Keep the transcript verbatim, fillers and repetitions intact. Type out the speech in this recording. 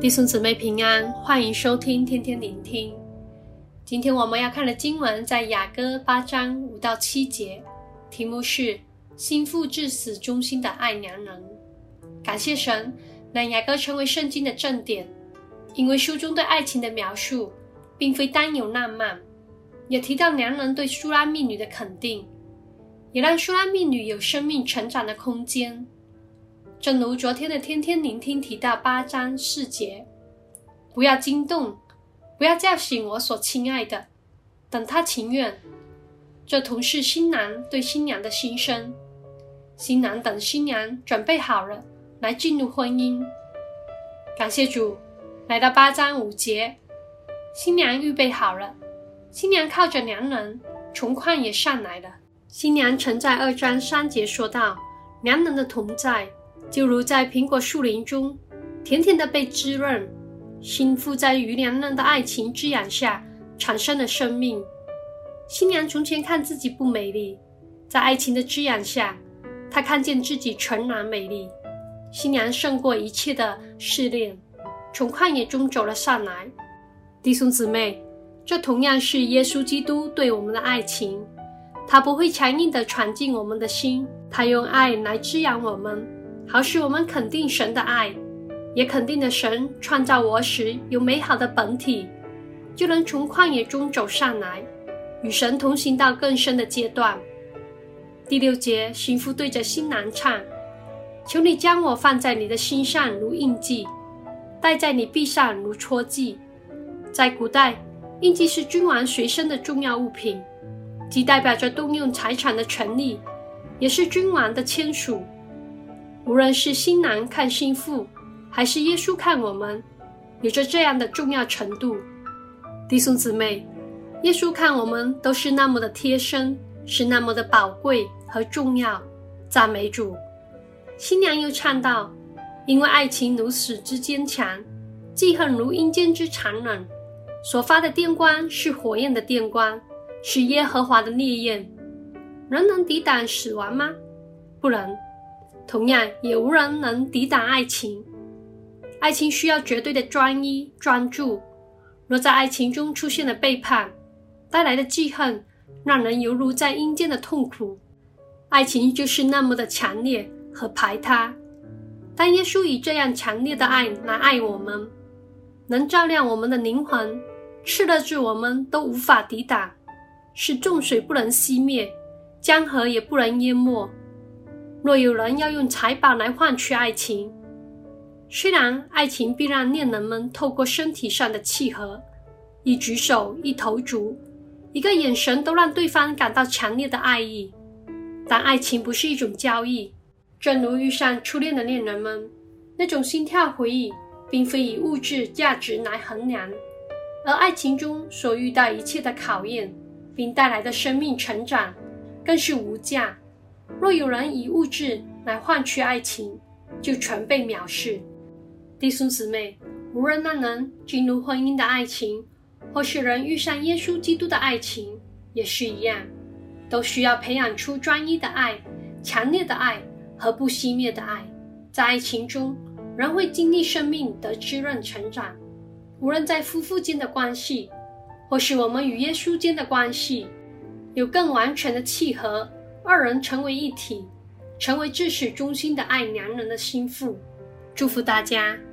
弟兄姊妹平安，欢迎收听天天聆听。今天我们要看的经文在雅歌八章五到七节，题目是心腹至死忠心的爱良人。感谢神，让雅歌成为圣经的正典，因为书中对爱情的描述并非单有浪漫，也提到良人对书拉密女的肯定，也让书拉密女有生命成长的空间。正如昨天的天天聆听提到八章四节，不要惊动，不要叫醒我所亲爱的，等他情愿。这同是新郎对新娘的心声，新郎等新娘准备好了来进入婚姻。感谢主，来到八章五节，新娘预备好了，新娘靠着良人从旷野上来了。新娘曾在二章三节说到，良人的同在就如在苹果树林中甜甜的被滋润，心腹在与良人的爱情滋养下产生了生命。新娘从前看自己不美丽，在爱情的滋养下，她看见自己纯然美丽。新娘胜过一切的试炼，从旷野中走了上来。弟兄姊妹，这同样是耶稣基督对我们的爱情，他不会强硬地闯进我们的心，他用爱来滋养我们，好使我们肯定神的爱，也肯定了神创造我时有美好的本体，就能从旷野中走上来，与神同行到更深的阶段。第六节，新妇对着新郎唱，求你将我放在你的心上如印记，戴在你臂上如戳记。在古代，印记是君王随身的重要物品，既代表着动用财产的权利，也是君王的签署。无论是新郎看新妇，还是耶稣看我们，有着这样的重要程度。弟兄姊妹，耶稣看我们都是那么的贴身，是那么的宝贵和重要。赞美主。新娘又唱道，因为爱情如死之坚强，记恨如阴间之残忍，所发的电光是火焰的电光，是耶和华的烈焰。人能抵挡死亡吗？不能。同样，也无人能抵挡爱情。爱情需要绝对的专一、专注。若在爱情中出现了背叛，带来的记恨，让人犹如在阴间的痛苦。爱情就是那么的强烈和排他。但耶稣以这样强烈的爱来爱我们，能照亮我们的灵魂，炽热至我们都无法抵挡，是众水不能熄灭，江河也不能淹没。若有人要用财宝来换取爱情，虽然爱情必让恋人们透过身体上的契合，一举手一投足，一个眼神都让对方感到强烈的爱意，但爱情不是一种交易。正如遇上初恋的恋人们，那种心跳回忆并非以物质价值来衡量，而爱情中所遇到一切的考验并带来的生命成长更是无价。若有人以物质来换取爱情，就全被藐视。弟兄姊妹，无论那人进入婚姻的爱情，或是人遇上耶稣基督的爱情，也是一样，都需要培养出专一的爱、强烈的爱和不熄灭的爱。在爱情中，人会经历生命的滋润成长。无论在夫妇间的关系，或是我们与耶稣间的关系，有更完全的契合，二人成为一体，成为至始忠心的爱良人的心腹。祝福大家。